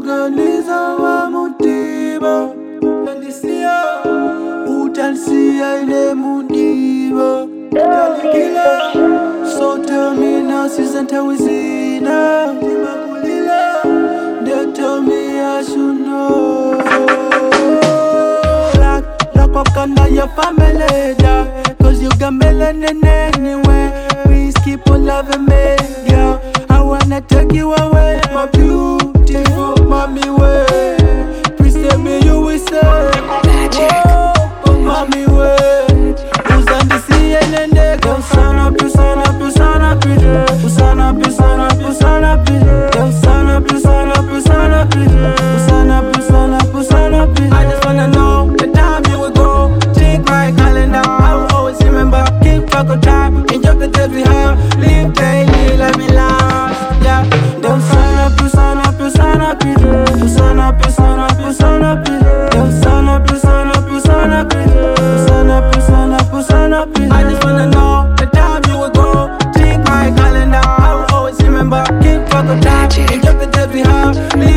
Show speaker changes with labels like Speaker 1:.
Speaker 1: Organiza wa mutima Nandisia Utansia ile mundiva Dalikila So tell me now sisanta wizina Timakulila They tell me I should know Lock up under your family Cause you got melanin anyway Please keep on loving me, girl I wanna take you away, my beautiful mommy way Please tell me you will say mommy way Usandi CNN Usana pi, usana pi, usana pi Usana pi, usana pi, usana pi Usana pi, usana pi, usana pi Usana pi, usana pi, usana pi I just wanna know the time you will go Check my calendar, I will always remember Keep track of time, enjoy the days we have Live daily, let me laugh, yeah Usana pi, usana pi, usana pi Usana pi, usana pi, usana pi Usana pi, usana pi, usana pi Usana pi, usana pi, usana pi I just wanna know the time you will go Check my calendar, I will always remember Keep track of time, enjoy the days we have